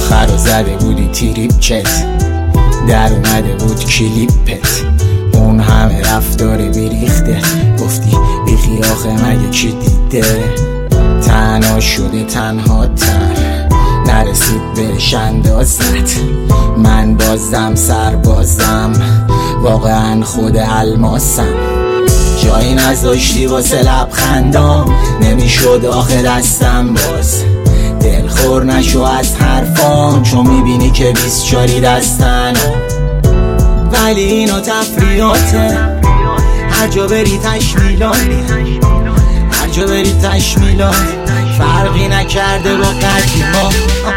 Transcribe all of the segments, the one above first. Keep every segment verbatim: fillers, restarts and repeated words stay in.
آخر رو زده بودی تریپچت، در اومده بود کلیپت، اون همه رفتار بیریخته، گفتی بیخی آخه مگه کی دیده، تنها شده تنها تر، نرسید بهش اندازت، من بازم سربازم، واقعا خود الماسم، جایی نذاشتی واسه لبخندام، نمیشد آخه دستم باز، دلخور نشو از حرفام، چون میبینی که بیست چاری دستن، ولی اینا تفریاته، هر جا بری تشمیلات، هر جا بری تشمیلات، فرقی نکرده با قدیما.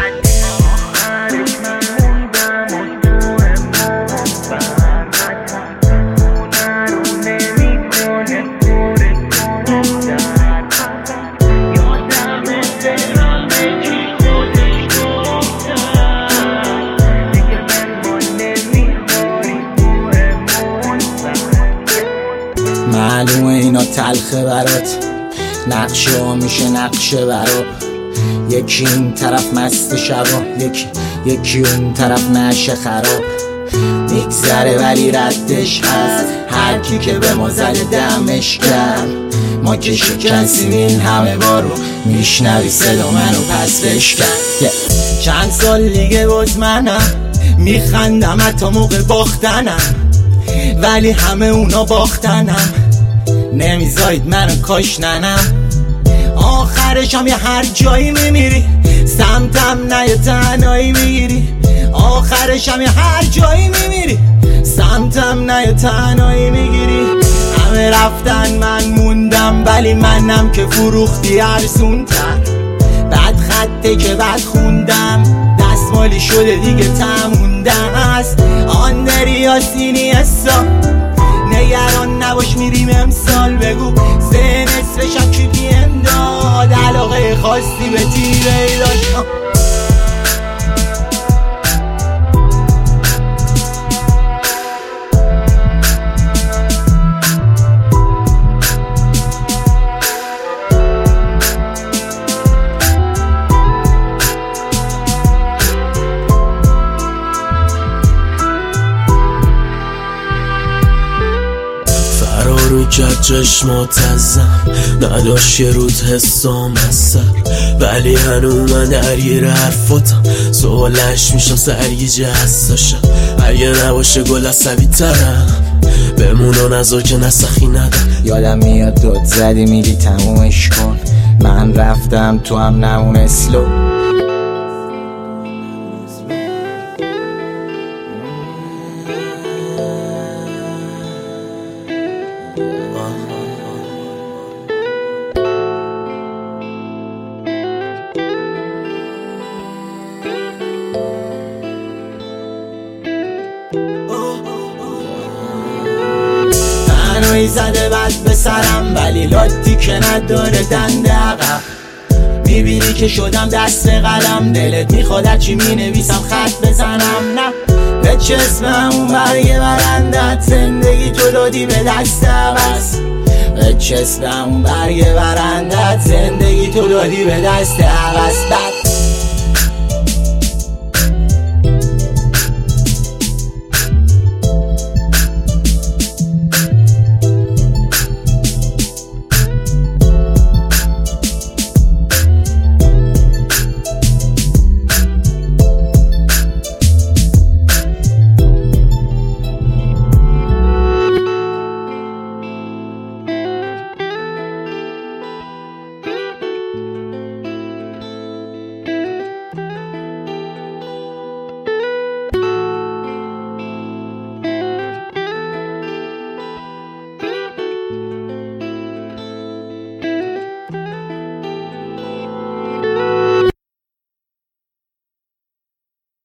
معلومه اینا تلخه برات، نقشه ها میشه نقشه برات، یکی این طرف مست شبا، یکی یکی اون طرف نشه خراب، میگذره ولی ردش هست، هر کی که به ما زده دمش کرد، ما که شکستیم این همه بارو، میشنوی صدا منو پس بشکن. yeah. چند سال دیگه باز منم میخندم حتی موقع باختنم، ولی همه اونا باختنم، نمیذارید منو کاشننم، آخرشم یه هر جایی میمیری، سمتم نه یه تنهایی میگیری، آخرشم یه هر جایی میمیری، سمتم نه یه تنهایی میگیری، همه رفتن من موندم، ولی منم که فروختی ارزون تر، بعد خطه که بعد خوندم، دستمالی شده دیگه تموندم است، آن دریا سینی حسا، نگران نباش میریم امسال، بگو سه نصف شب کی پیم داد، علاقه خاصی به تیره ای داشت. روی کرد چشمات ازم، نداشت یه رود حسام از سر، ولی هنو من درگیر حرفاتم، سوالش میشم سرگیجه حساشم، اگه نباشه گل عصبی ترم، بمونو نذار که نسخی ندم. یادم میاد داد زدی میری تمومش کن، من رفتم تو هم نمون اسلو، منوی زده بد به سرم، ولی لاتی که نداره دنده عقب، میبینی که شدم دست قلم، دلت میخواد هرچی مینویسم خط بزنم، نه به چسبم اون برگه برندت، زندگی تو دادی به دست عوض، به چسبم اون برگه برندت، زندگی تو دادی به دست عوض.